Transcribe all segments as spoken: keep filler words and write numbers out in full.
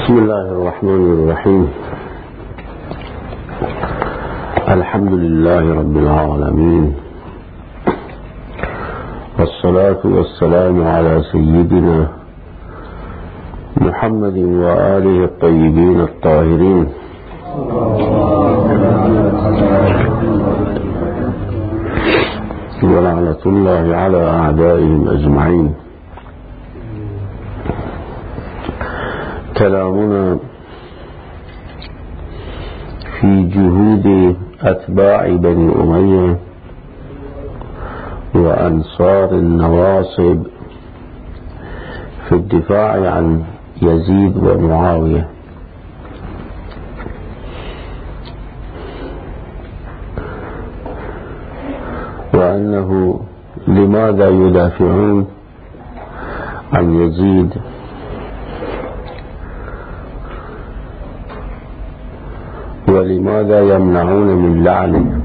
بسم الله الرحمن الرحيم. الحمد لله رب العالمين، والصلاة والسلام على سيدنا محمد وآله الطيبين الطاهرين، ولعنة الله على أعدائهم أجمعين. كلامنا في جهود أتباع بني أمية وأنصار النواصب في الدفاع عن يزيد ومعاوية. وأنه لماذا يدافعون عن يزيد، ولماذا يمنعون من لعنه.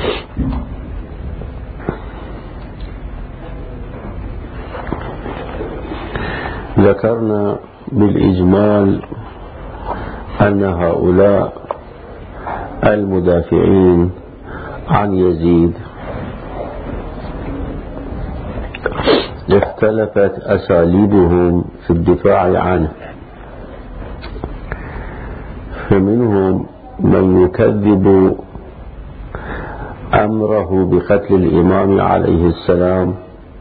ذكرنا بالإجمال أن هؤلاء المدافعين عن يزيد اختلفت أساليبهم في الدفاع عنه، فمنهم من يكذب أمره بقتل الإمام عليه السلام،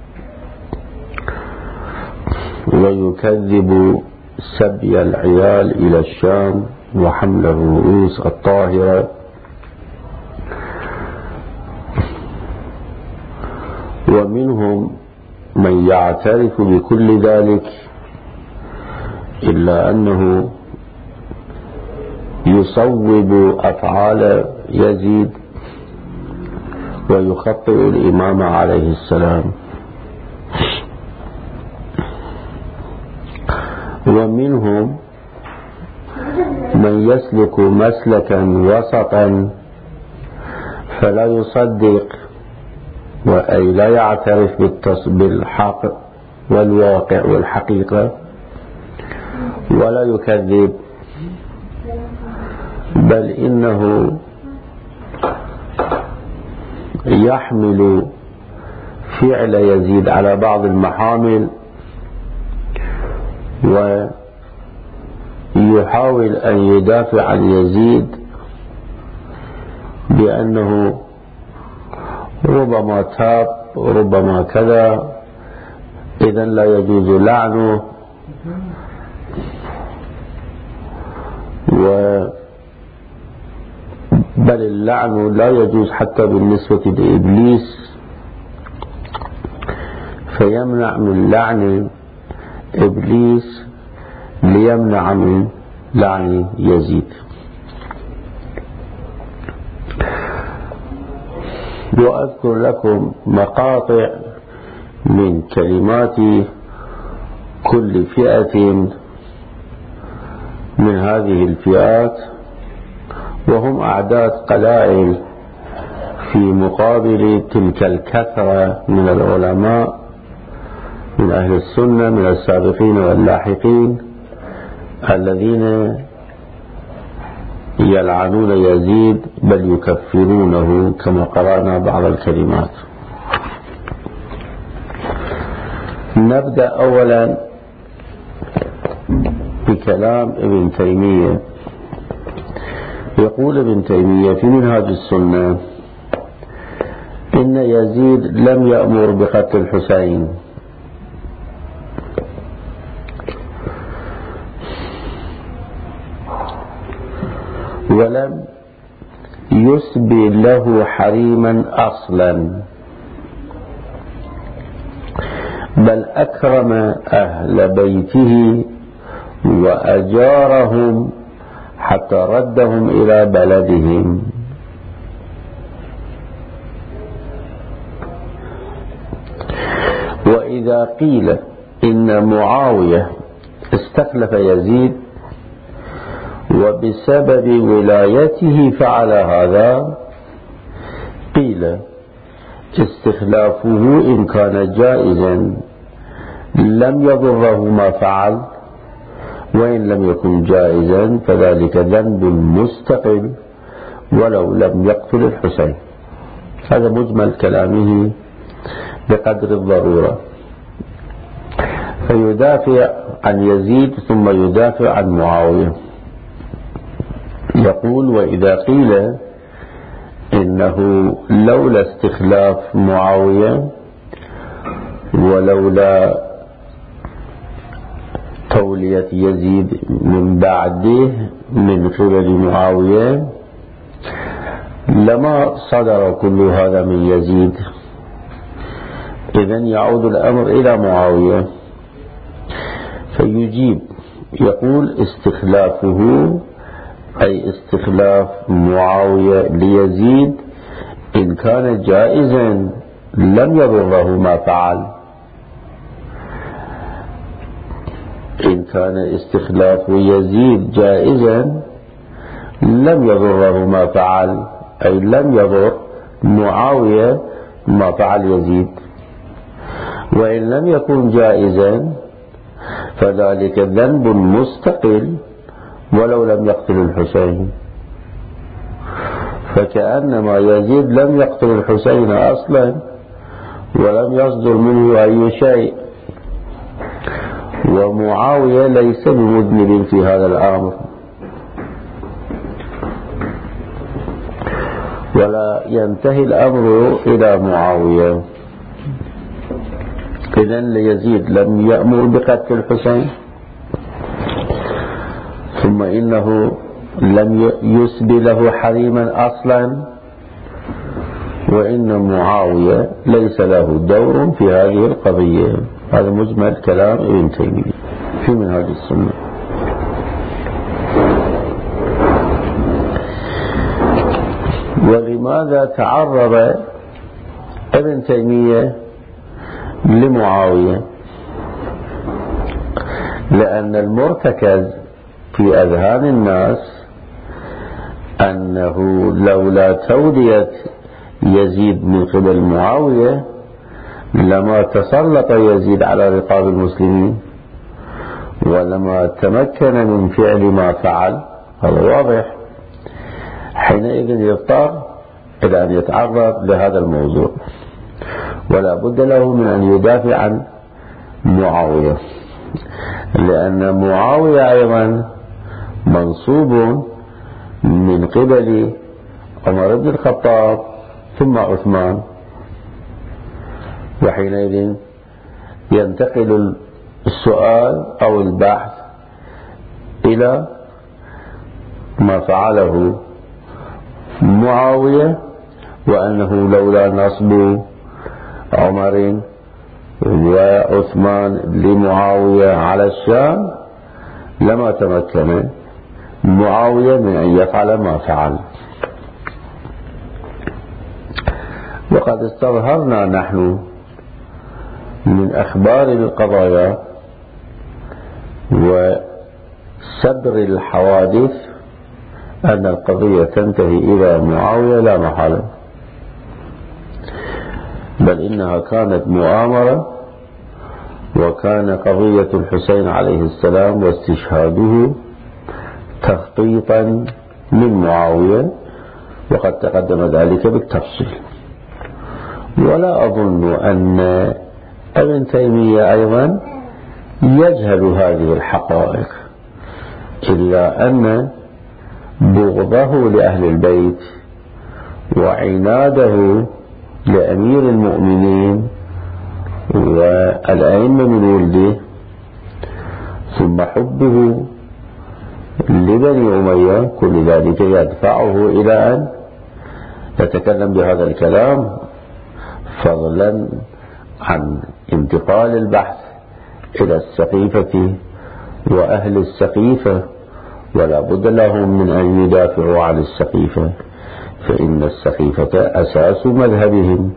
ويكذب سبي العيال إلى الشام وحمل الرؤوس الطاهرة، ومنهم من يعترف بكل ذلك إلا أنه يصوب أفعال يزيد ويخطئ الإمام عليه السلام. ومنهم من يسلك مسلكا وسطا فلا يصدق، أي لا يعترف بالحق والواقع والحقيقة، ولا يكذب، بل إنه يحمل فعل يزيد على بعض المحامل، ويحاول أن يدافع عن يزيد بأنه ربما تاب ربما كذا، إذن لا يجوز لعنه، و بل اللعن لا يجوز حتى بالنسبة لإبليس، فيمنع من لعن إبليس ليمنع من لعن يزيد. وأذكر لكم مقاطع من كلمات كل فئة من هذه الفئات، وهم أعداد قلائل في مقابل تلك الكثرة من العلماء من أهل السنة من السابقين واللاحقين الذين يلعنون يزيد بل يكفرونه، كما قرأنا بعض الكلمات. نبدأ أولا بكلام ابن تيمية. يقول ابن تيمية في منهاج السنة: إن يزيد لم يأمر بقتل الحسين، ولم يسبي له حريما أصلا، بل أكرم أهل بيته وأجارهم حتى ردهم إلى بلدهم. وإذا قيل إن معاوية استخلف يزيد وبسبب ولايته فعل هذا، قيل استخلافه إن كان جائزا لم يضره ما فعل، وإن لم يكن جائزا فذلك ذنب مستقل ولو لم يقتل الحسين. هذا مجمل كلامه بقدر الضرورة. فيدافع عن يزيد ثم يدافع عن معاوية. يقول: وإذا قيل إنه لولا استخلاف معاوية ولولا تولية يزيد من بعده من قبل معاوية لما صدر كل هذا من يزيد، إذن يعود الأمر إلى معاوية. فيجيب يقول: استخلافه أي استخلاف معاوية ليزيد إن كان جائزا لم يضره ما فعل. إن كان استخلاف يزيد جائزا لم يضره ما فعل، أي لم يضر معاوية ما فعل يزيد. وإن لم يكن جائزا فذلك ذنب مستقل ولو لم يقتل الحسين. فكأنما يزيد لم يقتل الحسين أصلا ولم يصدر منه أي شيء، ومعاوية ليس بمذنب في هذا الأمر، ولا ينتهي الأمر إلى معاوية. إذن ليزيد لم يأمر بقتل الحسين، ثم إنه لم يسبي له حريما أصلا، وإن معاوية ليس له دور في هذه القضية. هذا مجمل كلام ابن تيمية في منهاج السنة. ولماذا تعرض ابن تيمية لمعاوية؟ لأن المرتكز في أذهان الناس أنه لولا تولية يزيد من قبل معاوية لما تسلط يزيد على رقاب المسلمين ولما تمكن من فعل ما فعل. هذا واضح. حينئذ يضطر إلى أن يتعرض لهذا الموضوع، ولا بد له من أن يدافع عن معاوية، لأن معاوية أيضا منصوب من قبل عمر بن الخطاب ثم عثمان. وحينئذ ينتقل السؤال أو البحث إلى ما فعله معاوية، وأنه لولا نصب عمر وعثمان لمعاوية على الشام لما تمكن معاوية من أن يفعل ما فعل. وقد استظهرنا نحن من أخبار القضايا وسبر الحوادث أن القضية تنتهي إلى معاوية لا محالة، بل إنها كانت مؤامرة، وكان قضية الحسين عليه السلام واستشهاده تخطيطا من معاوية، وقد تقدم ذلك بالتفصيل. ولا أظن أن ابن تيمية أيضا يجهل هذه الحقائق، إلا أن بغضه لأهل البيت وعناده لأمير المؤمنين والأئمة من ولده، ثم حبه لبني أمية، كل ذلك يدفعه إلى أن يتكلم بهذا الكلام، فضلا عن انتقال البحث إلى السقيفة وأهل السقيفة. ولا بد لهم من أن يدافعوا عن السقيفة، فإن السقيفة أساس مذهبهم.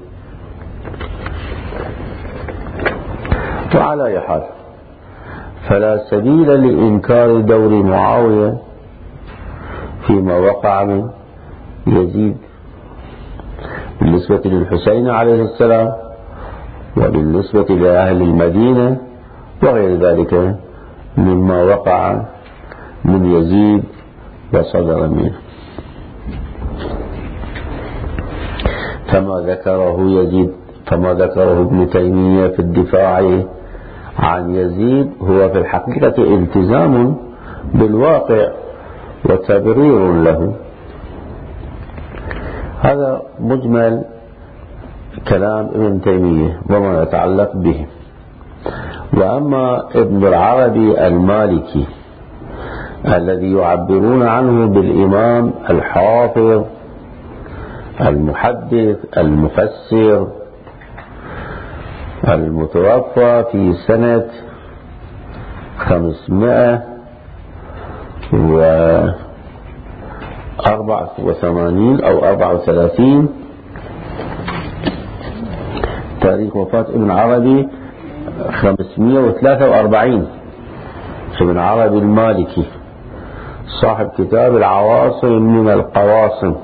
وعلى أي حال فلا سبيل لإنكار دور معاوية فيما وقع من يزيد بالنسبة للحسين عليه السلام وبالنسبة لأهل المدينة وغير ذلك مما وقع من يزيد وصدر منه. فما ذكره يزيد فما ذكره ابن تيمية في الدفاع عن يزيد هو في الحقيقة التزام بالواقع وتبرير له. هذا مجمل كلام ابن تيمية وما يتعلق به. وأما ابن العربي المالكي الذي يعبرون عنه بالإمام الحافظ المحدث المفسر المتوفى في سنة خمسمائة وأربعة وثمانين أو أربعة وثلاثين، تاريخ وفاة ابن عربي خمسمائة وثلاثة وأربعين. ابن عربي المالكي صاحب كتاب العواصم من القواصم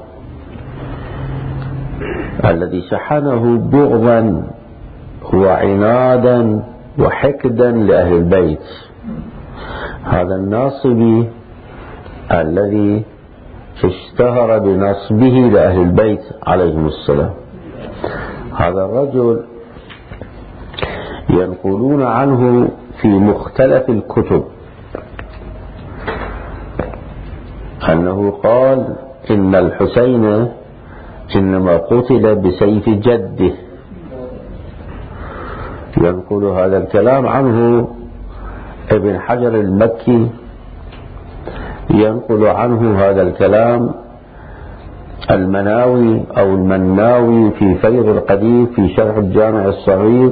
الذي شحنه بغضا وعنادا وحقدا لأهل البيت. هذا الناصبي الذي اشتهر بنصبه لأهل البيت عليهم السلام، هذا الرجل ينقلون عنه في مختلف الكتب أنه قال إن الحسين إنما قتل بسيف جده. ينقل هذا الكلام عنه ابن حجر المكي، ينقل عنه هذا الكلام المناوي أو المناوي في فيض القدير في شرح الجامع الصغير،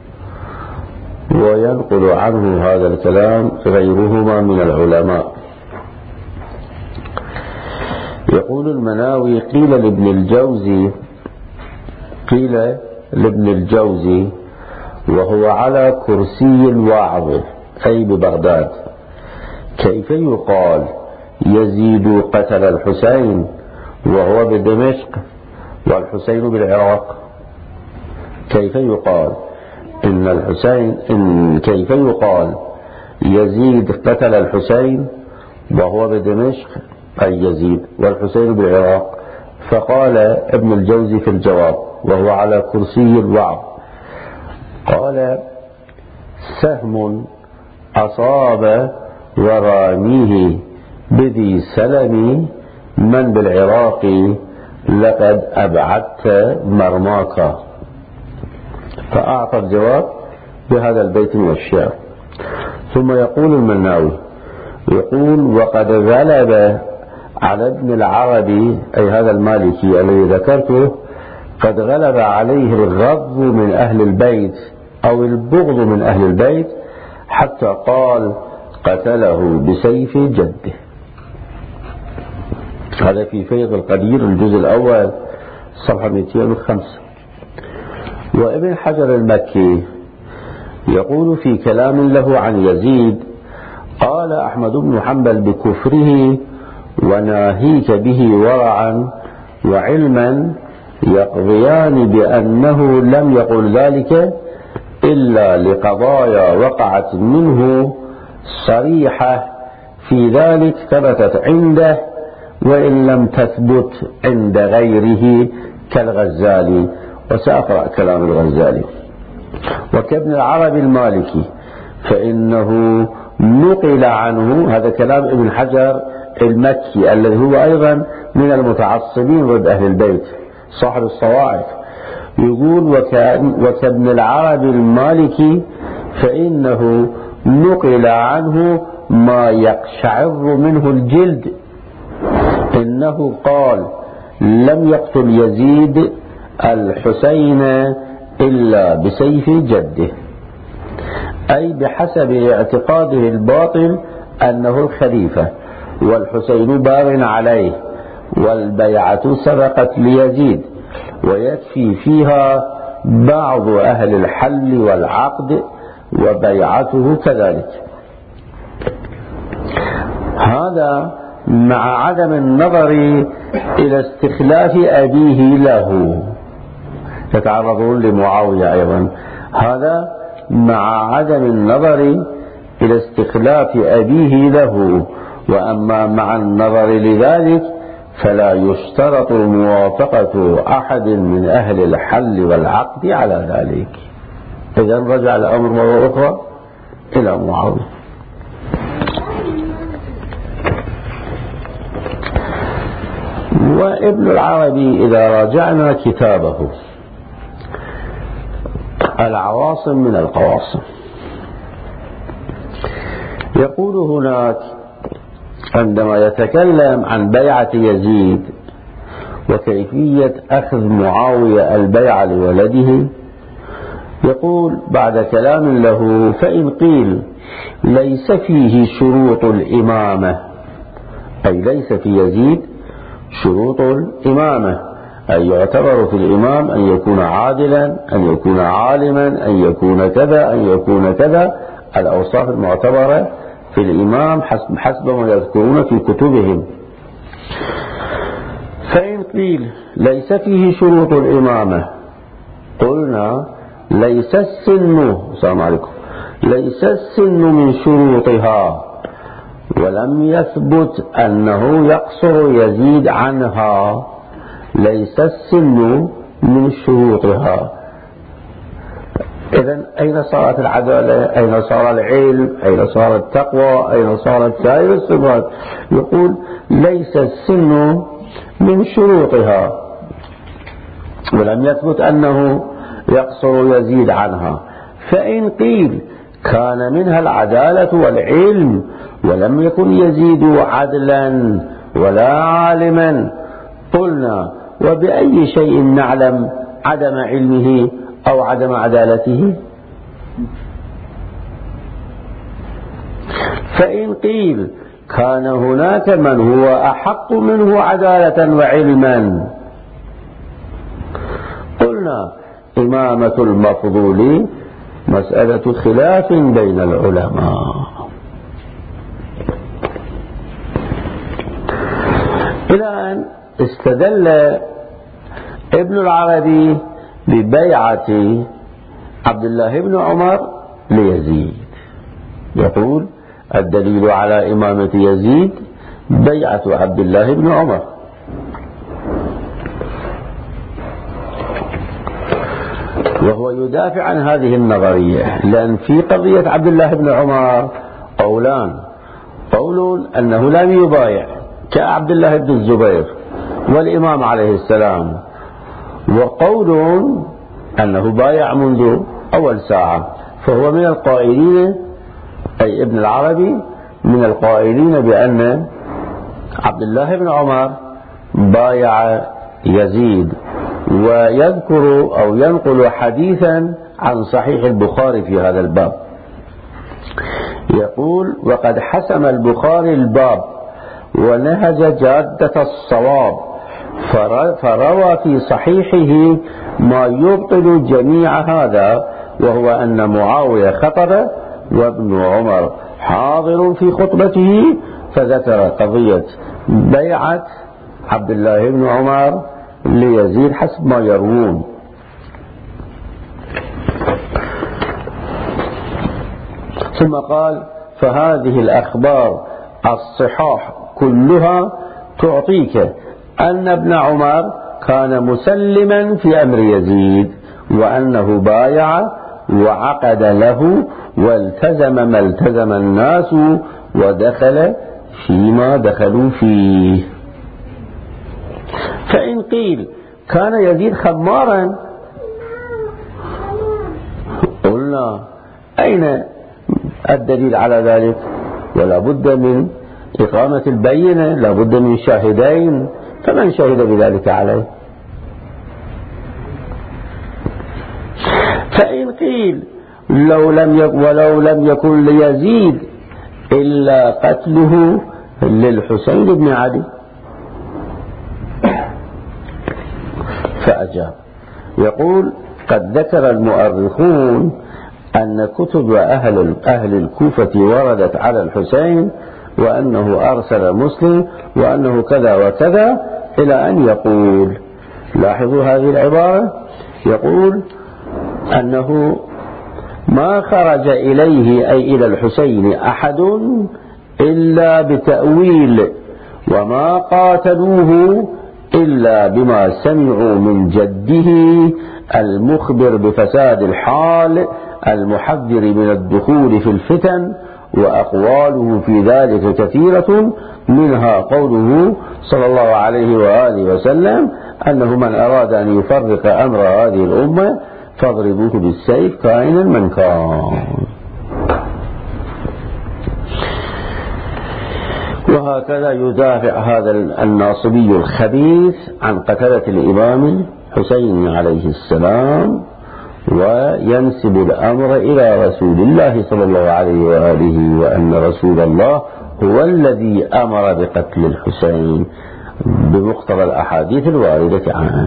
وينقل عنه هذا الكلام غيرهما من العلماء. يقول المناوي قيل لابن الجوزي قيل لابن الجوزي وهو على كرسي الوعظ أي ببغداد: كيف يقال يزيد قتل الحسين وهو بدمشق والحسين بالعراق؟ كيف يقال إن الحسين إن كيف يقال يزيد قتل الحسين وهو بدمشق أي يزيد والحسين بالعراق؟ فقال ابن الجوزي في الجواب وهو على كرسي الوعظ، قال: سهم أصاب وراميه بذي سلم من بالعراق لقد أبعدت مرماك. فأعطى الجواب بهذا البيت من الشعر. ثم يقول المناوي يقول: وقد غلب على ابن العربي أي هذا المالكي الذي ذكرته، قد غلب عليه الغض من أهل البيت أو البغض من أهل البيت حتى قال قتله بسيف جده. هذا في فيض القدير الجزء الأول صفحة مئتين وخمسة. وابن حجر المكي يقول في كلام له عن يزيد: قال أحمد بن حنبل بكفره وناهيك به ورعا وعلما يقضيان بأنه لم يقل ذلك إلا لقضايا وقعت منه صريحة في ذلك ثبتت عنده وإن لم تثبت عند غيره كالغزالي. وسأقرأ كلام الغزالي. وكابن العربي المالكي فإنه نقل عنه، هذا كلام ابن حجر المكي الذي هو أيضا من المتعصبين ضد أهل البيت صاحب الصواعق، يقول: وكابن العربي المالكي فإنه نقل عنه ما يقشعر منه الجلد، إنه قال: لم يقتل يزيد الحسين إلا بسيف جده، أي بحسب اعتقاده الباطل أنه الخليفة والحسين باغ عليه والبيعة سبقت ليزيد، ويكفي فيها بعض أهل الحل والعقد وبيعته كذلك. هذا مع عدم النظر إلى استخلاف أبيه له. يتعرضون لمعاوية أيضا. هذا مع عدم النظر إلى استخلاف أبيه له، وأما مع النظر لذلك فلا يشترط موافقة أحد من أهل الحل والعقد على ذلك. إذن رجع الأمر مرة أخرى إلى معاوية. وابن العربي إذا راجعنا كتابه العواصم من القواصم يقول هناك عندما يتكلم عن بيعة يزيد وكيفية أخذ معاوية البيعة لولده، يقول بعد كلام له: فإن قيل ليس فيه شروط الإمامة، أي ليس في يزيد شروط الإمامة، أي يعتبر في الإمام أن يكون عادلا، أن يكون عالما، أن يكون كذا، أن يكون كذا، الأوصاف المعتبرة في الإمام حسب, حسب ما يذكرون في كتبهم. فإن قيل ليس فيه شروط الإمامة، قلنا ليس السن السلام عليكم ليس السن من شروطها، ولم يثبت أنه يقصر يزيد عنها. ليس السن من شروطها. إذن أين صارت العدالة؟ أين صار العلم؟ أين صار التقوى؟ أين صارت سائر الصفات؟ يقول ليس السن من شروطها، ولم يثبت أنه يقصر يزيد عنها. فإن قيل كان منها العدالة والعلم، ولم يكن يزيد عدلا ولا عالما، قلنا وبأي شيء نعلم عدم علمه أو عدم عدالته؟ فإن قيل كان هناك من هو أحق منه عدالة وعلما، قلنا إمامة المفضول مسألة خلاف بين العلماء. إلى أن استدل ابن العربي ببيعة عبد الله بن عمر ليزيد، يقول الدليل على إمامة يزيد بيعة عبد الله بن عمر. وهو يدافع عن هذه النظرية، لأن في قضية عبد الله بن عمر قولان: قول أنه لم يبايع كعبد الله بن الزبير والإمام عليه السلام، وقول أنه بايع منذ أول ساعة. فهو من القائلين، أي ابن العربي من القائلين بأن عبد الله بن عمر بايع يزيد، ويذكر أو ينقل حديثا عن صحيح البخاري في هذا الباب. يقول: وقد حسم البخاري الباب ونهج جادة الصواب، فروى في صحيحه ما يبطل جميع هذا، وهو أن معاوية خطب وابن عمر حاضر في خطبته، فذكر قضية بيعة عبد الله بن عمر ليزيد حسب ما يروون. ثم قال: فهذه الأخبار الصحاح كلها تعطيك أن ابن عمر كان مسلما في أمر يزيد، وأنه بايع وعقد له والتزم ما التزم الناس، ودخل فيما دخلوا فيه. فإن قيل كان يزيد خمارا، قلنا أين الدليل على ذلك؟ ولا بد من إقامة البينة، لا بد من شاهدين، فمن شهد بذلك عليه؟ فإن قيل لو لم يكن ولو لم يكن ليزيد إلا قتله للحسين بن علي، فأجاب. يقول: قد ذكر المؤرخون أن كتب أهل, أهل الكوفة وردت على الحسين، وأنه أرسل مسلم، وأنه كذا وكذا، إلى أن يقول، لاحظوا هذه العبارة، يقول أنه ما خرج إليه أي إلى الحسين أحد إلا بتأويل، وما قاتلوه إلا بما سمعوا من جده المخبر بفساد الحال المحذر من الدخول في الفتن، وأقواله في ذلك كثيرة، منها قوله صلى الله عليه وآله وسلم أنه من أراد أن يفرق أمر هذه الأمة فاضربوه بالسيف كائنا من كان. وهكذا يدافع هذا الناصبي الخبيث عن قتلة الإمام حسين عليه السلام، وينسب الأمر إلى رسول الله صلى الله عليه وآله، وأن رسول الله هو الذي أمر بقتل الحسين بمقتضى الأحاديث الواردة عنه.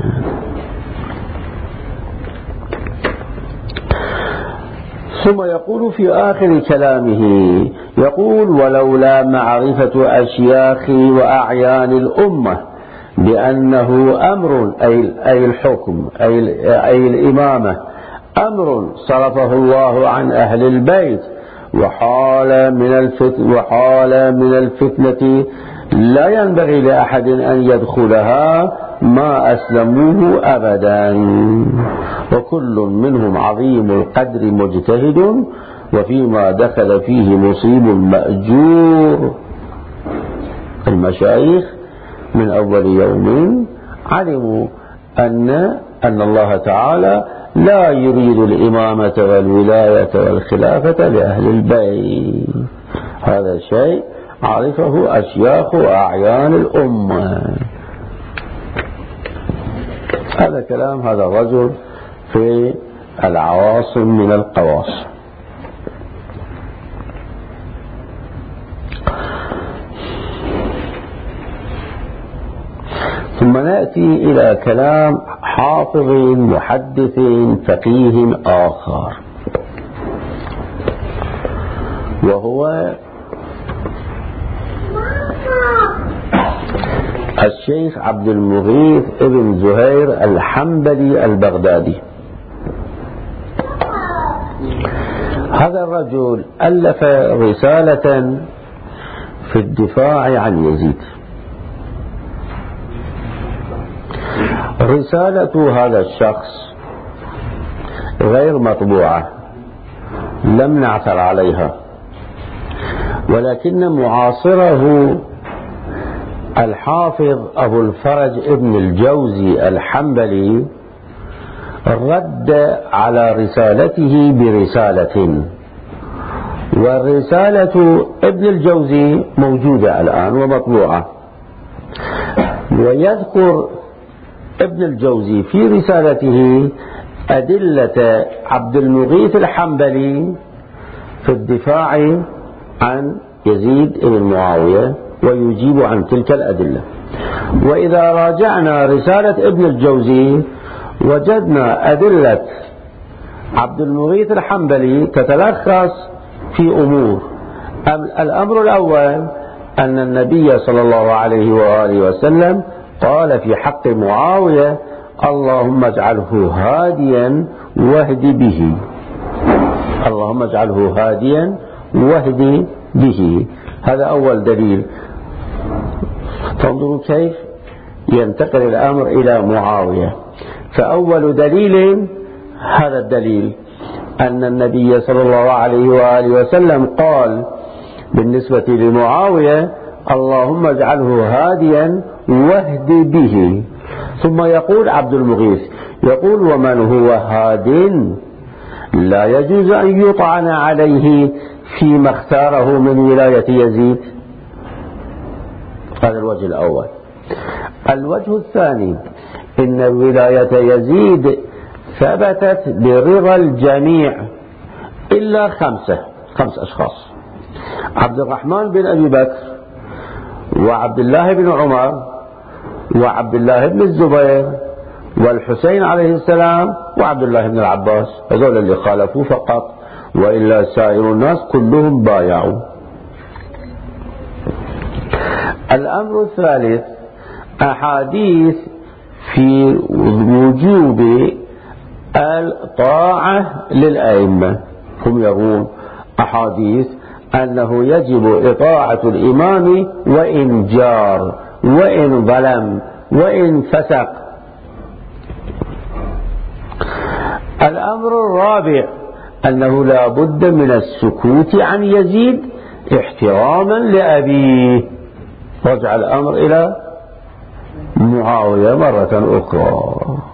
ثم يقول في آخر كلامه، يقول: ولولا معرفة أشياخ وأعيان الأمة بأنه أمر أي الحكم أي الإمامة أمر صرفه الله عن أهل البيت، وحال من الفتنة, وحال من الفتنة لا ينبغي لأحد أن يدخلها ما أسلموه أبدا، وكل منهم عظيم القدر مجتهد، وفيما دخل فيه مصيب مأجور. المشايخ من أول يوم علموا أن أن الله تعالى لا يريد الإمامة والولاية والخلافة لأهل البيت. هذا شيء عرفه أشياخ وأعيان الأمة. هذا كلام هذا الرجل في العواصم من القواصم. ثم نأتي إلى كلام حافظ محدث فقيه آخر، وهو الشيخ عبد المغيث ابن زهير الحنبلي البغدادي. هذا الرجل ألف رسالة في الدفاع عن يزيد. رسالة هذا الشخص غير مطبوعة، لم نعثر عليها، ولكن معاصره الحافظ أبو الفرج ابن الجوزي الحنبلي رد على رسالته برسالة، والرسالة ابن الجوزي موجودة الآن ومطبوعة. ويذكر ابن الجوزي في رسالته أدلة عبد المغيث الحنبلي في الدفاع عن يزيد بن معاوية، ويجيب عن تلك الأدلة. وإذا راجعنا رسالة ابن الجوزي وجدنا أدلة عبد المغيث الحنبلي تتلخص في أمور. الأمر الأول أن النبي صلى الله عليه وآله وسلم قال في حق معاوية: اللهم اجعله هاديا واهد به، اللهم اجعله هاديا واهد به. هذا أول دليل. تنظروا كيف ينتقل الأمر إلى معاوية. فأول دليل هذا الدليل أن النبي صلى الله عليه وآله وسلم قال بالنسبة لمعاوية: اللهم اجعله هاديا واهد به. ثم يقول عبد المغيث، يقول: ومن هو هاد لا يجوز أن يطعن عليه فيما اختاره من ولاية يزيد. هذا الوجه الأول. الوجه الثاني إن ولاية يزيد ثبتت برضا الجميع إلا خمسة خمس أشخاص: عبد الرحمن بن أبي بكر، وعبد الله بن عمر، وعبد الله بن الزبير، والحسين عليه السلام، وعبد الله بن العباس. هذول اللي خالفوا فقط، وإلا سائر الناس كلهم بايعوا. الأمر الثالث أحاديث في وجوب الطاعة للأئمة، هم يرون أحاديث أنه يجب إطاعة الإمام وإن جار وإن ظلم وإن فسق. الأمر الرابع أنه لا بد من السكوت عن يزيد احتراما لأبيه. رجع الأمر إلى معاوية مرة أخرى.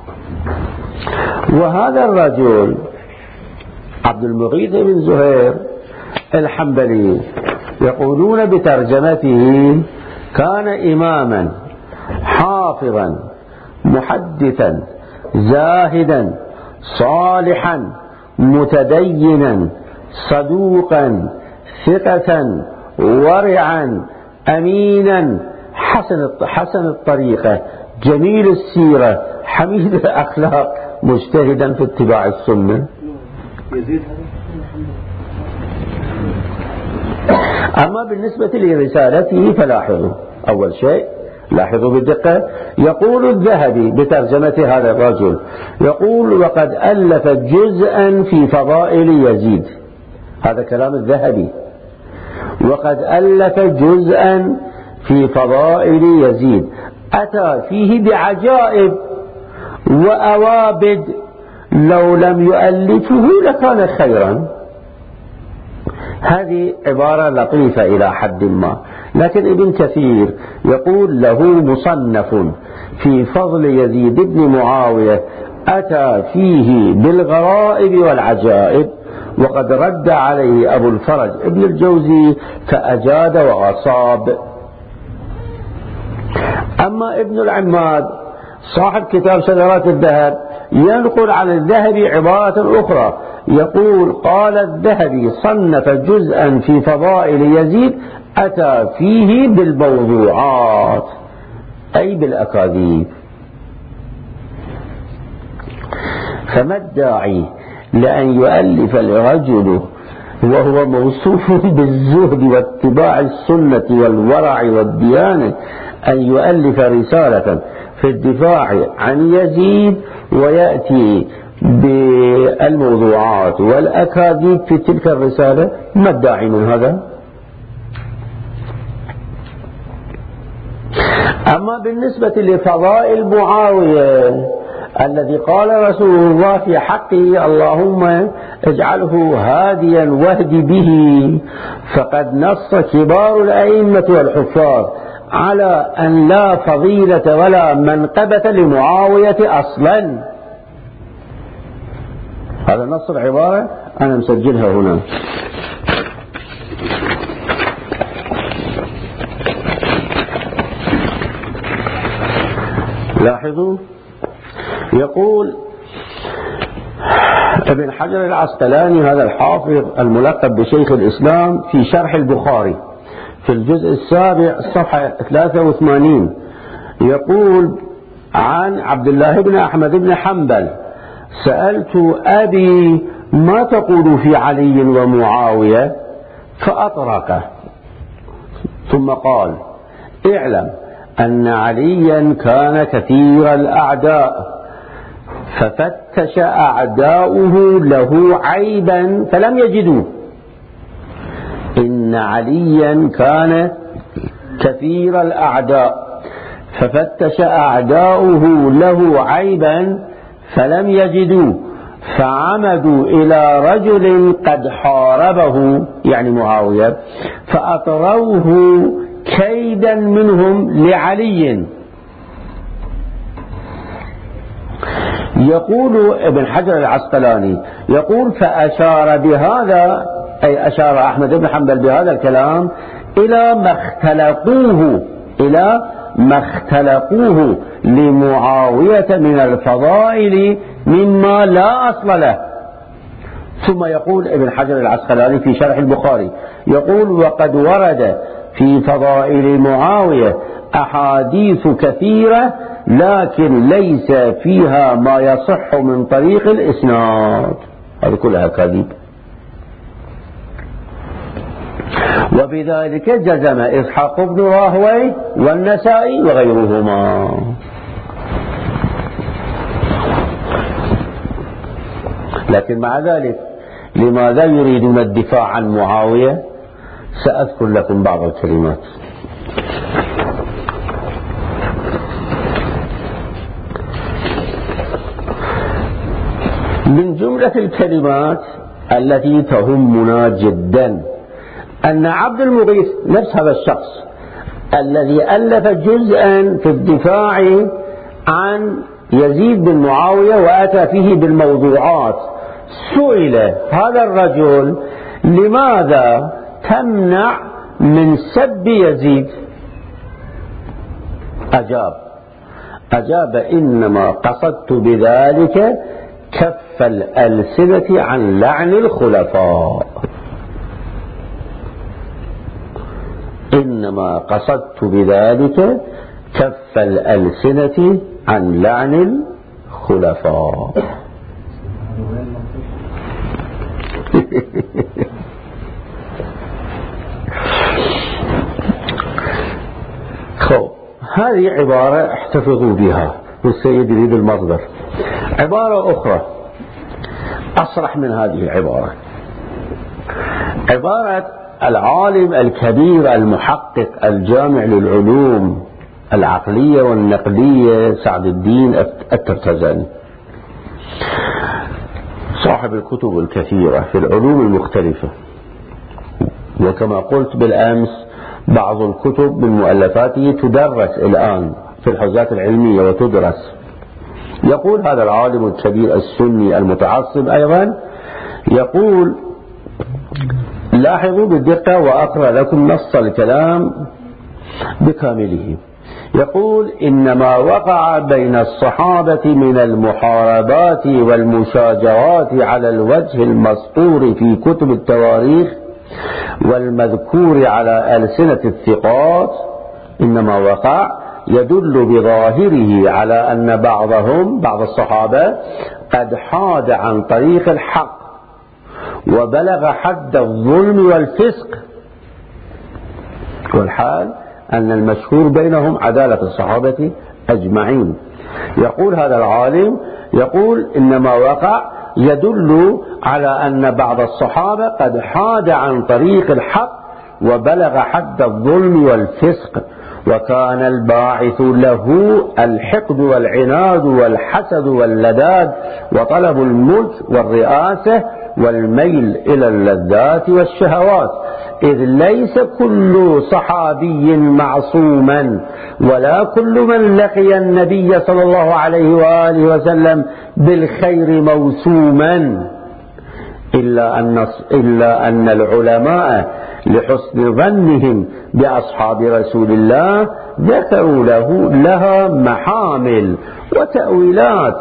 وهذا الرجل عبد المغيث بن زهير الحنبلي يقولون بترجمته كان إماما حافظا محدثا زاهدا صالحا متدينا صدوقا ثقة ورعا أمينا حسن حسن الطريقة جميل السيرة حميد الأخلاق مجتهدا في اتباع السنة. أما بالنسبة لرسالته فلاحظوا أول شيء لاحظوا بدقة يقول الذهبي بترجمة هذا الرجل يقول وقد ألف جزءا في فضائل يزيد. هذا كلام الذهبي. وقد ألف جزءا في فضائل يزيد أتى فيه بعجائب وأوابد لو لم يؤلفه لكان خيرا. هذه عبارة لطيفة إلى حد ما، لكن ابن كثير يقول له مصنف في فضل يزيد بن معاوية أتى فيه بالغرائب والعجائب، وقد رد عليه أبو الفرج ابن الجوزي فأجاد وأصاب. أما ابن العماد صاحب كتاب شذرات الذهب ينقل عن الذهبي عبارة أخرى يقول قال الذهبي صنف جزءا في فضائل يزيد أتى فيه بالموضوعات أي بالأكاذيب. فما الداعي لأن يؤلف الرجل وهو موصوف بالزهد واتباع السنة والورع والديانة أن يؤلف رسالة في الدفاع عن يزيد ويأتي بالموضوعات والأكاذيب في تلك الرسالة؟ ما الداعي من هذا؟ أما بالنسبة لفضائل معاوية الذي قال رسول الله في حقه اللهم اجعله هاديا واهد به، فقد نص كبار الأئمة والحفاظ على أن لا فضيلة ولا منقبة لمعاوية أصلا. هذا نص العبارة أنا مسجلها هنا. لاحظوا يقول ابن حجر العسقلاني هذا الحافظ الملقب بشيخ الإسلام في شرح البخاري في الجزء السابع الصفحة ثلاثة وثمانين يقول عن عبد الله بن أحمد بن حنبل سألت أبي ما تقول في علي ومعاوية فأطرقه ثم قال اعلم أن عليا كان كثير الأعداء ففتش أعداؤه له عيبا فلم يجدوه. إن عليا كان كثير الأعداء ففتش أعداؤه له عيبا فلم يجدوه فعمدوا إلى رجل قد حاربه يعني معاوية فأطروه كيدا منهم لعلي. يقول ابن حجر العسقلاني يقول فأشار بهذا أي أشار أحمد بن حنبل بهذا الكلام إلى ما اختلقوه إلى ما اختلقوه لمعاوية من الفضائل مما لا أصل له. ثم يقول ابن حجر العسقلاني في شرح البخاري يقول وقد ورد في فضائل معاوية أحاديث كثيرة لكن ليس فيها ما يصح من طريق الإسناد. هذه كلها كذب. وبذلك جزم إسحاق بن راهويه والنسائي وغيرهما. لكن مع ذلك لماذا يريدون الدفاع عن معاوية؟ سأذكر لكم بعض الكلمات. من جملة الكلمات التي تهمنا جدا أن عبد المغيث نفس هذا الشخص الذي ألف جزءا في الدفاع عن يزيد بن معاوية وأتى فيه بالموضوعات، سئل هذا الرجل لماذا تمنع من سب يزيد؟ أجاب أجاب إنما قصدت بذلك كف الألسنة عن لعن الخلفاء. إنما قصدت بذلك كف الألسنة عن لعن الخلفاء. خب هذه عبارة احتفظوا بها، والسيد يريد المصدر. عبارة أخرى أصرح من هذه العبارة، عبارة العالم الكبير المحقق الجامع للعلوم العقلية والنقدية سعد الدين الترتزاني، صاحب الكتب الكثيرة في العلوم المختلفة، وكما قلت بالأمس بعض الكتب من مؤلفاته تدرس الآن في الحوزات العلمية وتدرس. يقول هذا العالم الكبير السني المتعصب أيضا، يقول لاحظوا بالدقة وأقرأ لكم نص الكلام بكامله. يقول إنما وقع بين الصحابة من المحاربات والمشاجرات على الوجه المسطور في كتب التواريخ والمذكور على ألسنة الثقات، إنما وقع يدل بظاهره على أن بعضهم بعض الصحابة قد حاد عن طريق الحق وبلغ حد الظلم والفسق، والحال أن المشهور بينهم عدالة الصحابة أجمعين. يقول هذا العالم، يقول إنما وقع يدل على أن بعض الصحابة قد حاد عن طريق الحق وبلغ حد الظلم والفسق، وكان الباعث له الحقد والعناد والحسد واللذاذ وطلب الملك والرئاسة والميل إلى اللذات والشهوات، إذ ليس كل صحابي معصوما ولا كل من لقي النبي صلى الله عليه وآله وسلم بالخير موسوما، إلا أن, إلا أن العلماء لحسن ظنهم بأصحاب رسول الله ذكروا له لها محامل وتأويلات،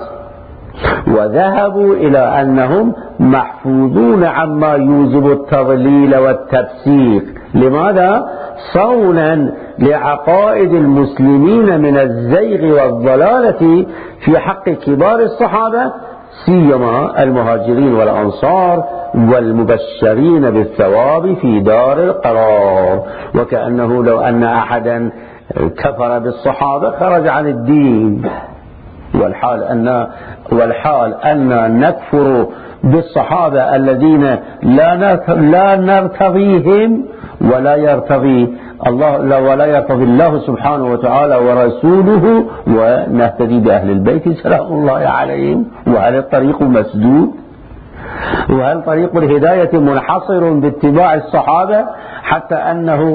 وذهبوا إلى أنهم محفوظون عما يوجب التضليل والتفسيق. لماذا؟ صونا لعقائد المسلمين من الزيغ والضلالة في حق كبار الصحابة، سيما المهاجرين والأنصار والمبشرين بالثواب في دار القرار، وكأنه لو أن أحدا كفر بالصحابة خرج عن الدين، والحال أن والحال أن نكفر بالصحابة الذين لا لا نرتضيهم ولا يرتضي الله ولا يرتضي الله سبحانه وتعالى ورسوله، ونهتدي بأهل البيت سلام الله عليهم. وهل الطريق مسدود؟ وهل طريق الهداية منحصر باتباع الصحابة حتى أنه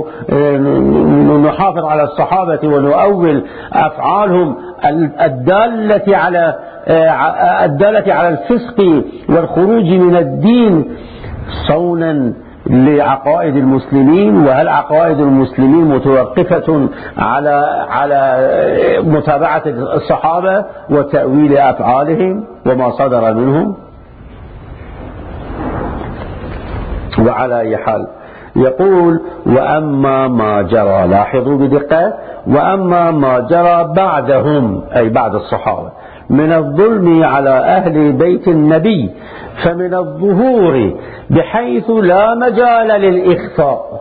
نحافظ على الصحابة ونؤول أفعالهم الدالة على الدالة على الفسق والخروج من الدين صونا لعقائد المسلمين؟ وهل عقائد المسلمين متوقفة على على متابعة الصحابة وتأويل أفعالهم وما صدر منهم؟ وعلى أي حال يقول وأما ما جرى، لاحظوا بدقة، وأما ما جرى بعدهم أي بعد الصحابة من الظلم على أهل بيت النبي فمن الظهور بحيث لا مجال للإخفاء،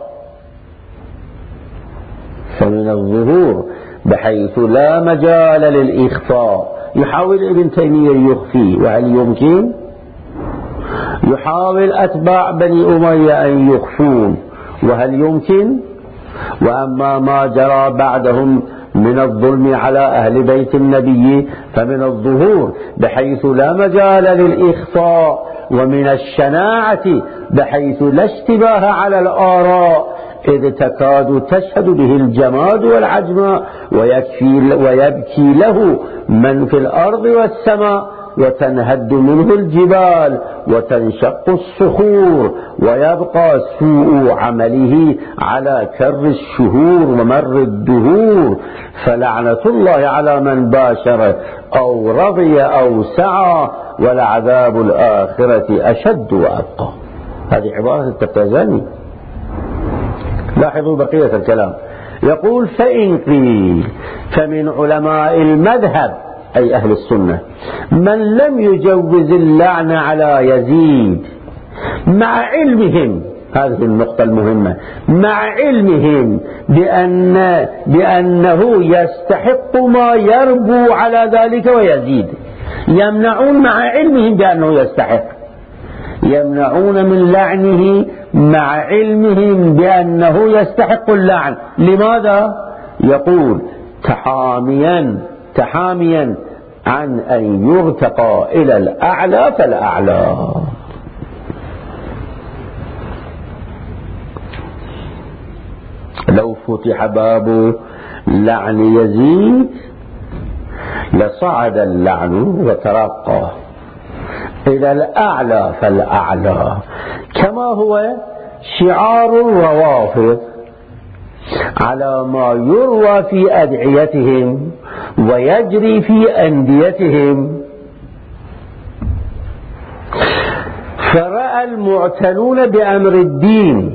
فمن الظهور بحيث لا مجال للإخفاء. يحاول ابن تيمية يخفي، وهل يمكن؟ يحاول أتباع بني أمية أن يخفون، وهل يمكن؟ وأما ما جرى بعدهم من الظلم على أهل بيت النبي فمن الظهور بحيث لا مجال للإخفاء، ومن الشناعة بحيث لا اشتباه على الآراء، إذ تكاد تشهد به الجماد والعجماء ويكفي ويبكي له من في الأرض والسماء، وتنهد منه الجبال وتنشق الصخور، ويبقى سوء عمله على كر الشهور ومر الدهور، فلعنة الله على من باشر أو رضي أو سعى، ولعذاب الآخرة أشد وأبقى. هذه عبارة التفتازاني. لاحظوا بقية الكلام، يقول: فإن قيل فمن علماء المذهب أي أهل السنة من لم يجوز اللعن على يزيد مع علمهم، هذه النقطة المهمة، مع علمهم بأن بأنه يستحق ما يربو على ذلك ويزيد. يمنعون مع علمهم بأنه يستحق، يمنعون من لعنه مع علمهم بأنه يستحق اللعن. لماذا؟ يقول: تحاميا تحاميا عن أن يرتقى إلى الأعلى فالأعلى. لو فتح باب لعن يزيد لصعد اللعن وترقى إلى الأعلى فالأعلى، كما هو شعار الروافض على ما يروى في أدعيتهم ويجري في أنديتهم. فرأى المعتنون بأمر الدين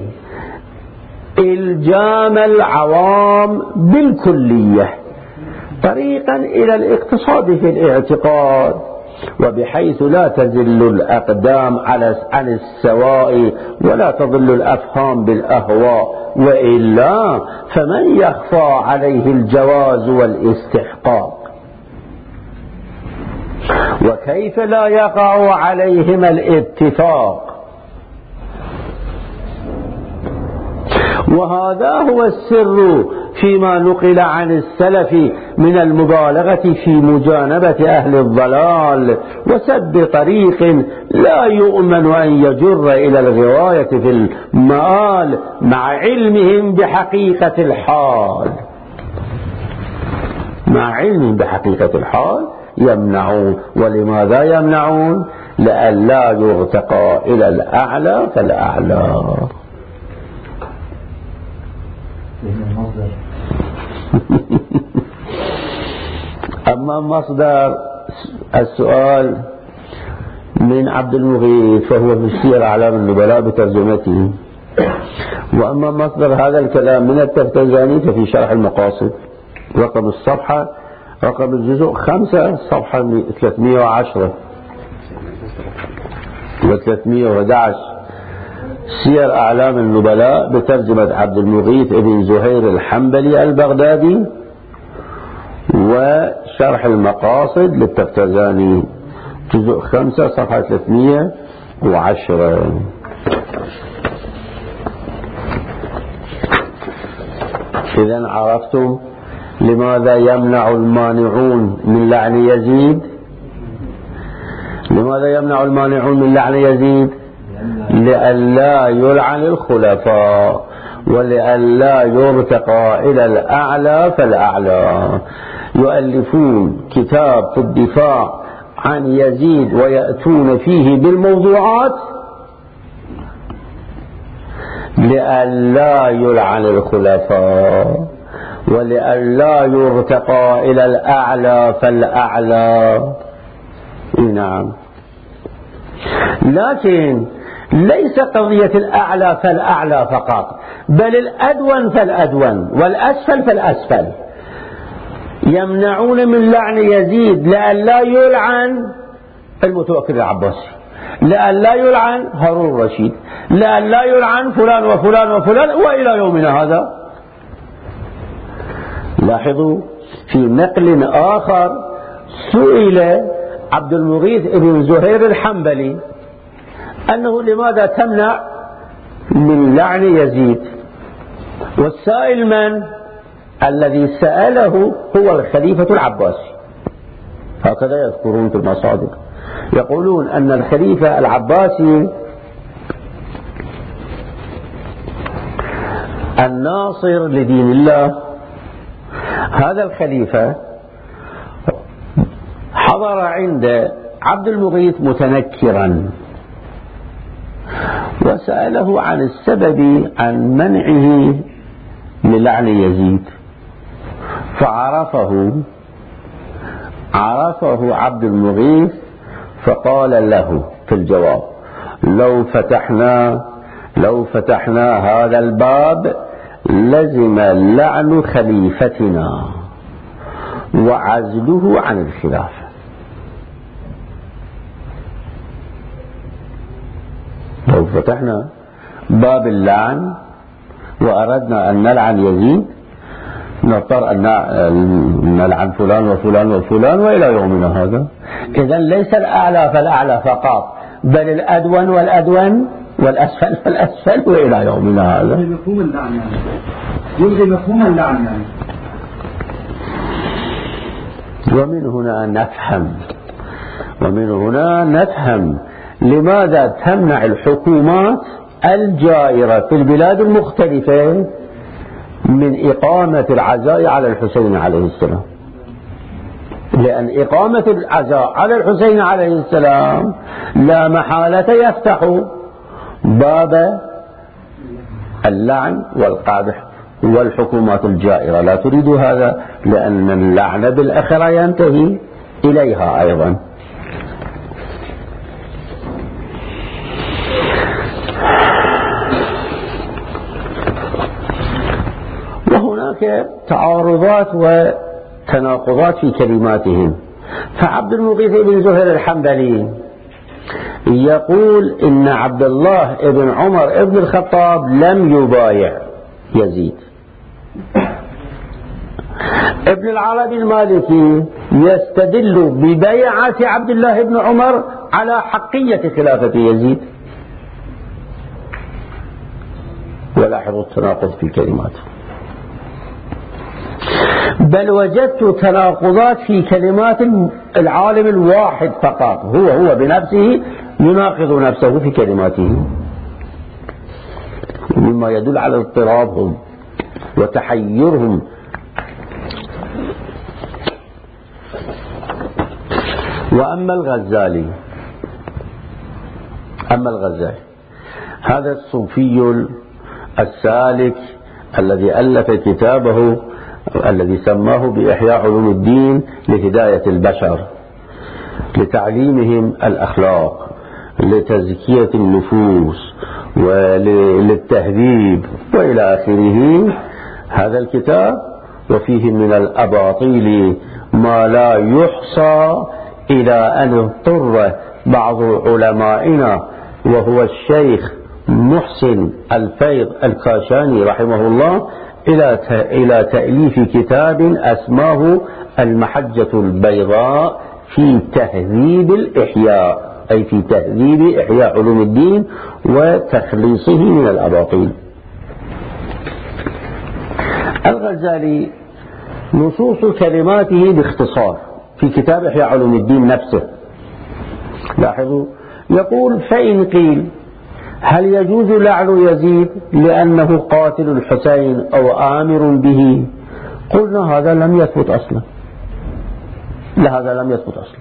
إلجام العوام بالكلية طريقا إلى الاقتصاد في الاعتقاد، وبحيث لا تزل الأقدام عن السواء ولا تضل الأفهام بالأهواء، وإلا فمن يخفى عليه الجواز والاستحقاق؟ وكيف لا يقع عليهما الاتفاق؟ وهذا هو السر فيما نقل عن السلف من المبالغة في مجانبة أهل الضلال وسد طريق لا يؤمن أن يجر إلى الغواية في المآل، مع علمهم بحقيقة الحال. مع علمهم بحقيقة الحال يمنعون. ولماذا يمنعون؟ لئلا يرتقى إلى الأعلى فالأعلى. أما مصدر السؤال من عبد المغيث فهو في سير أعلام النبلاء بترجمته، وأما مصدر هذا الكلام من التفتزاني ففي شرح المقاصد، رقم الصفحة رقم الجزء خمسة صفحة ثلاثمئة وعشرة وثلاثمئة وأحد عشر، سير أعلام النبلاء بترجمة عبد المغيث ابن زهير الحنبلي البغدادي، وشرح المقاصد للتفتزاني جزء خمسة صفحة ثلاثمئة وعشرة. إذن عرفتم لماذا يمنع المانعون من لعن يزيد؟ لماذا يمنع المانعون من لعن يزيد؟ لئلا يلعن الخلفاء، ولئلا يرتقى إلى الأعلى فالأعلى. يؤلفون كتاب في الدفاع عن يزيد ويأتون فيه بالموضوعات لئلا يلعن الخلفاء، ولئلا يرتقى إلى الأعلى فالأعلى. نعم، لكن ليس قضية الأعلى فالأعلى فقط، بل الأدون فالأدون والأسفل فالأسفل. يمنعون من لعن يزيد لئلا يلعن المتوكل العباسي، لئلا يلعن هارون الرشيد، لئلا يلعن فلان وفلان وفلان وإلى يومنا هذا. لاحظوا في نقل آخر سئل عبد المغيث ابن زهير الحنبلي أنه لماذا تمنع من لعن يزيد؟ والسائل من؟ الذي سأله هو الخليفة العباسي، هكذا يذكرون في المصادر، يقولون أن الخليفة العباسي الناصر لدين الله، هذا الخليفة حضر عند عبد المغيث متنكرا وسأله عن السبب عن منعه من لعن يزيد، فعرفه عرفه عبد المغيث فقال له في الجواب: لو فتحنا لو فتحنا هذا الباب لزم لعن خليفتنا وعزله عن الخلافة. لو فتحنا باب اللعن وأردنا أن نلعن يزيد نضطر أن نلعن فلان وفلان وفلان وإلى يومنا هذا. إذن ليس الأعلى فالأعلى فقط، بل الأدون والأدون والأسفل فالأسفل وإلى يومنا هذا. مفهوم اللعن يعني يلغي مفهوم اللعن يعني. ومن هنا نفهم ومن هنا نفهم لماذا تمنع الحكومات الجائرة في البلاد المختلفة من إقامة العزاء على الحسين عليه السلام، لأن إقامة العزاء على الحسين عليه السلام لا محالة يفتح باب اللعن والقادح، والحكومات الجائرة لا تريد هذا، لأن اللعن بالآخرة ينتهي إليها أيضا. وهناك تعارضات وتناقضات في كلماتهم. فعبد المغيث بن زهير الحنبلي يقول إن عبد الله بن عمر بن الخطاب لم يبايع يزيد. ابن العربي المالكي يستدل ببيعة عبد الله بن عمر على حقية خلافة يزيد. ولاحظوا التناقض في الكلمات، بل وجدت تناقضات في كلمات العالم الواحد فقط، هو هو بنفسه يناقض نفسه في كلماته، مما يدل على اضطرابهم وتحيرهم. وأما الغزالي أما الغزالي هذا الصوفي السالك الذي ألف كتابه الذي سماه بإحياء علوم الدين لهداية البشر، لتعليمهم الأخلاق، لتزكية النفوس وللتهذيب وإلى آخره. هذا الكتاب وفيه من الأباطيل ما لا يحصى، إلى أن اضطر بعض علمائنا وهو الشيخ محسن الفيض الكاشاني رحمه الله إلى إلى تأليف كتاب أسماه المحجة البيضاء في تهذيب الإحياء، أي في تهذيب إحياء علوم الدين وتخليصه من الأباطيل. الغزالي نصوص كلماته باختصار في كتاب إحياء علوم الدين نفسه، لاحظوا، يقول: فإن قيل هل يجوز لعن يزيد لأنه قاتل الحسين أو آمر به؟ قلنا هذا لم يثبت أصلا، لهذا لم يثبت أصلا.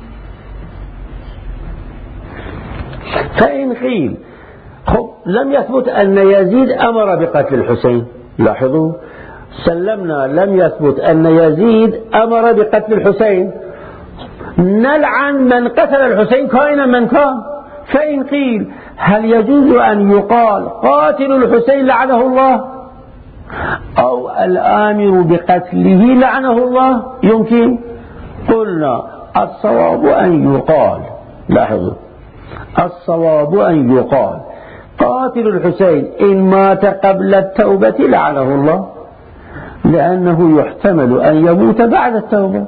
فإن قيل خب لم يثبت أن يزيد أمر بقتل الحسين، لاحظوا، سلمنا لم يثبت أن يزيد أمر بقتل الحسين، نلعن من قتل الحسين كائنا من كان. فإن قيل هل يجوز أن يقال قاتل الحسين لعنه الله أو الآمر بقتله لعنه الله؟ يمكن. قلنا الصواب أن يقال، لاحظوا، الصواب أن يقال قاتل الحسين إن مات قبل التوبة لعنه الله، لأنه يحتمل أن يموت بعد التوبة.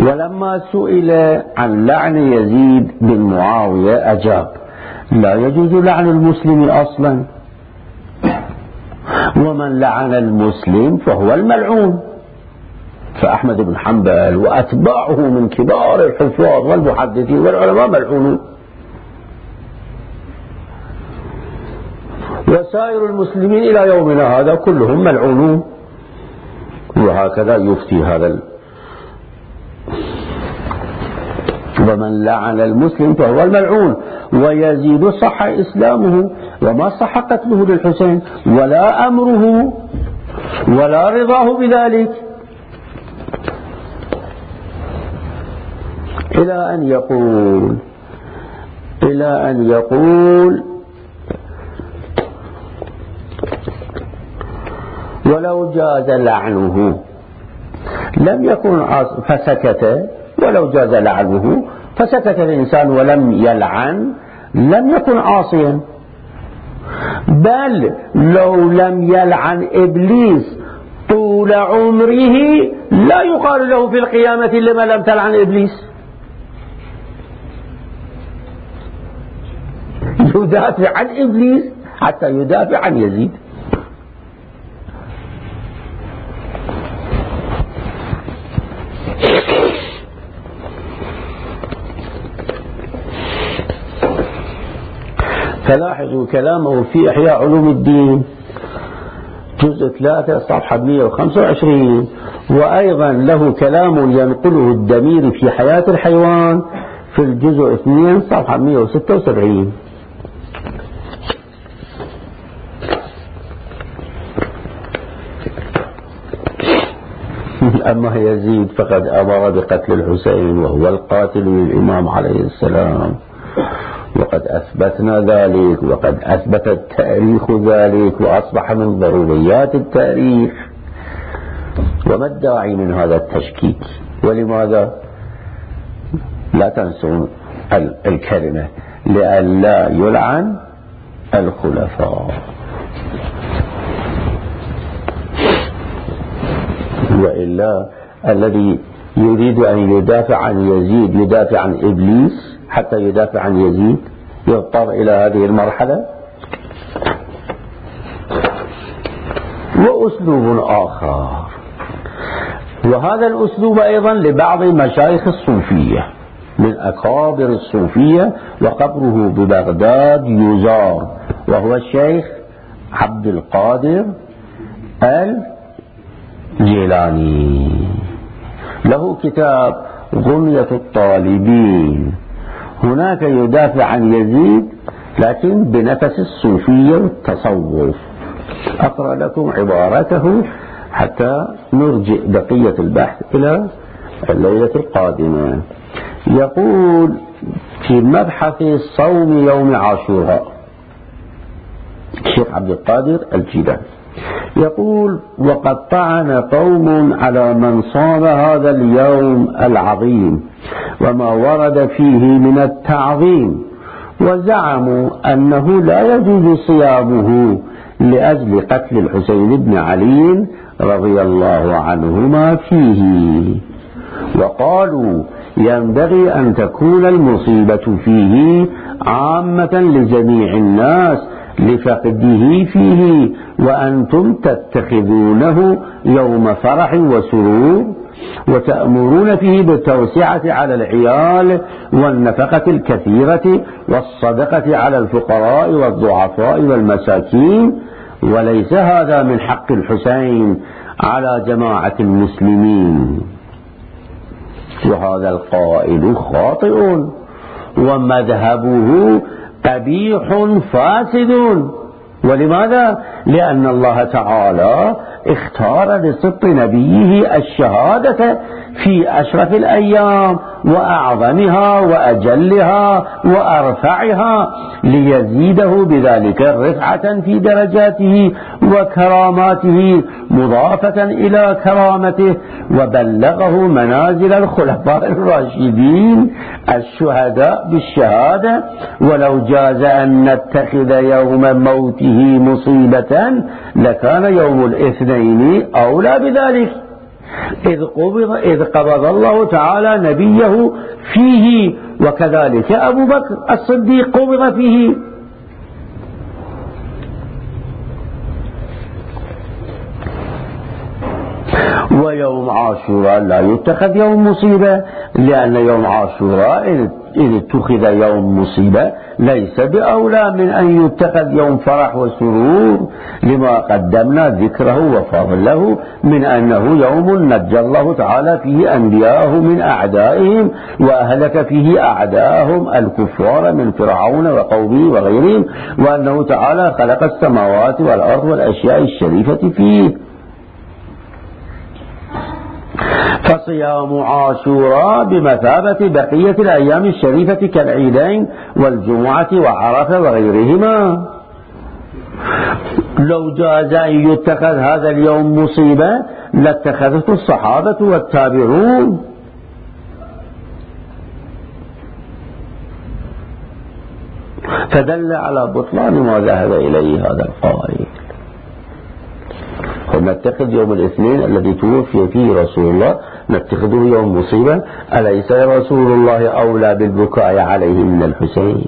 ولما سئل عن لعن يزيد بن معاوية أجاب: لا يجوز لعن المسلم أصلا، ومن لعن المسلم فهو الملعون. فأحمد بن حنبل وأتباعه من كبار الحفاظ والمحدثين والعلماء ملعونون، وسائر المسلمين إلى يومنا هذا كلهم ملعونون. وهكذا يفتي هذا ال... ومن لعن المسلم فهو الملعون. ويزيد صح إسلامه وما صح قتله للحسين ولا أمره ولا رضاه بذلك، إلى أن يقول إلى أن يقول ولو جاز لعنه لم يكن عاص... فسكت. ولو جاز لعنه فسكت الإنسان ولم يلعن لم يكن عاصيا، بل لو لم يلعن إبليس طول عمره لا يقال له في القيامة لما لم تلعن إبليس. يدافع عن إبليس حتى يدافع عن يزيد. فلاحظوا كلامه في إحياء علوم الدين جزء ثلاثة صفحة مئة وخمسة وعشرين، وأيضا له كلام ينقله الدميري في حياة الحيوان في الجزء اثنين صفحة مئة وستة وسبعين. أما يزيد فقد أمر بقتل الحسين وهو القاتل للإمام عليه السلام، وقد أثبتنا ذلك، وقد أثبت التاريخ ذلك، وأصبح من ضروريات التاريخ. وما الداعي من هذا التشكيك؟ ولماذا؟ لا تنسون الكلمة: لئلا يلعن الخلفاء. وإلا الذي يريد أن يدافع عن يزيد يدافع عن إبليس حتى يدافع عن يزيد يضطر إلى هذه المرحلة. وأسلوب آخر، وهذا الأسلوب أيضا لبعض مشايخ الصوفية من أكابر الصوفية، وقبره ببغداد يزار، وهو الشيخ عبد القادر الجيلاني، له كتاب غنية الطالبين. هناك يدافع عن يزيد لكن بنفس الصوفية والتصوف. أقرأ لكم عبارته حتى نرجع بقية البحث إلى الليلة القادمة. يقول في مبحث صوم يوم عاشوراء الشيخ عبد القادر الجيلاني يقول: وقد طعن قوم على من صام هذا اليوم العظيم وما ورد فيه من التعظيم، وزعموا أنه لا يجوز صيامه لأجل قتل الحسين بن علي رضي الله عنهما فيه، وقالوا ينبغي أن تكون المصيبة فيه عامة لجميع الناس لفقده فيه، وأنتم تتخذونه يوم فرح وسرور وتأمرون فيه بالتوسعة على العيال والنفقة الكثيرة والصدقة على الفقراء والضعفاء والمساكين، وليس هذا من حق الحسين على جماعة المسلمين. وهذا القائل خاطئ ومذهبه قبيح فاسد. ولماذا؟ لأن الله تعالى اختار لصدق نبيه الشهادة في أشرف الأيام وأعظمها وأجلها وأرفعها ليزيده بذلك رفعة في درجاته وكراماته مضافة إلى كرامته، وبلغه منازل الخلفاء الراشدين الشهداء بالشهادة. ولو جاز أن نتخذ يوم موته مصيبة لكان يوم الاثنين أولى بذلك، إذ قبض, إذ قبض الله تعالى نبيه فيه، وكذلك أبو بكر الصديق قبض فيه. ويوم عاشوراء لا يتخذ يوم مصيبة، لأن يوم عاشوراء إذ اتخذ يوم مصيبة ليس بأولى من أن يتخذ يوم فرح وسرور، لما قدمنا ذكره وفضله من أنه يوم نجى الله تعالى فيه أنبياءه من أعدائهم، وأهلك فيه أعداءهم الكفار من فرعون وقومه وغيرهم، وأنه تعالى خلق السماوات والأرض والأشياء الشريفة فيه. فصيام عاشوراء بمثابة بقية الأيام الشريفة كالعيدين والجمعة وعرفة وغيرهما. لو جاز أن يتخذ هذا اليوم مصيبة لاتخذته الصحابة والتابعون. فدل على بطلان ما ذهب إليه هذا القائل. نتخذ يوم الاثنين الذي توفي فيه رسول الله نتخذه يوم مصيبة؟ أليس رسول الله أولى بالبكاء عليه من الحسين؟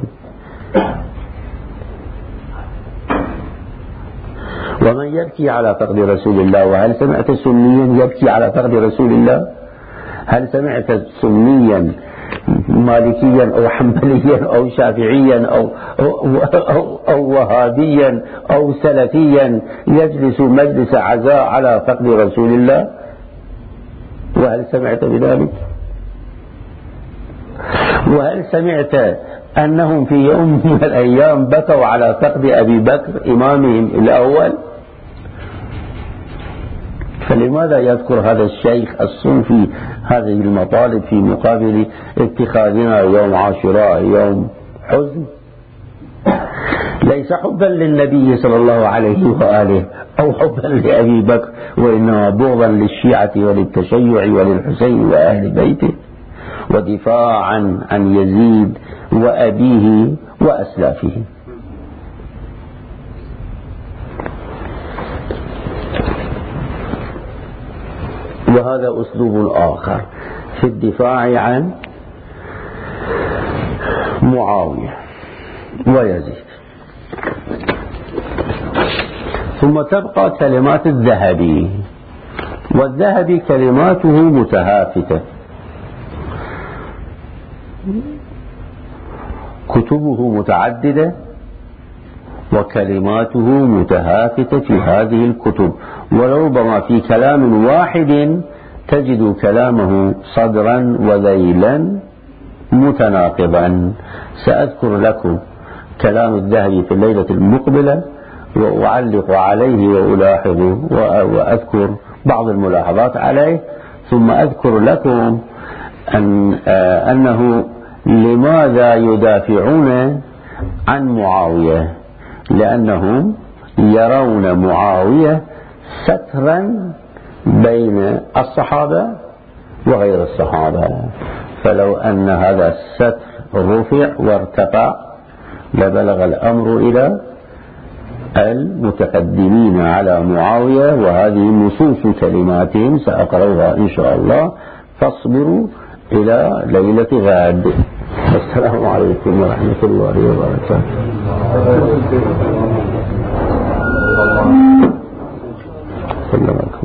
ومن يبكي على فقد رسول الله؟ وهل سمعت سنيا يبكي على فقد رسول الله؟ هل سمعت سنيا مالكيا أو حنبليا أو شافعيا أو, أو, أو, أو وهابيا أو سلفيا يجلس مجلس عزاء على فقد رسول الله؟ وهل سمعت بذلك؟ وهل سمعت أنهم في يوم من الأيام بكوا على فقد أبي بكر إمامهم الأول؟ فلماذا يذكر هذا الشيخ الصوفي هذه المطالب في مقابل اتخاذنا يوم عاشوراء يوم حزن؟ ليس حبا للنبي صلى الله عليه وآله أو حبا لأبي بكر، وإنما بغضا للشيعة وللتشيع وللحسين وأهل بيته، ودفاعا عن يزيد وأبيه وأسلافه. وهذا أسلوب آخر في الدفاع عن معاوية ويزيد. ثم تبقى كلمات الذهبي، والذهبي كلماته متهافتة، كتبه متعددة وكلماته متهافتة في هذه الكتب، وربما في كلام واحد تجد كلامه صدرا وذيلا متناقضا. سأذكر لكم كلام الذهبي في الليلة المقبلة وأعلق عليه وألاحظ وأذكر بعض الملاحظات عليه، ثم أذكر لكم أن أنه لماذا يدافعون عن معاوية، لأنهم يرون معاوية سترا بين الصحابة وغير الصحابة، فلو أن هذا الستر رفع وارتفع لبلغ الأمر إلى المتقدمين على معاوية، وهذه نصوص كلماتهم سأقرأها إن شاء الله، فاصبروا إلى ليلة غد. السلام عليكم ورحمة الله وبركاته.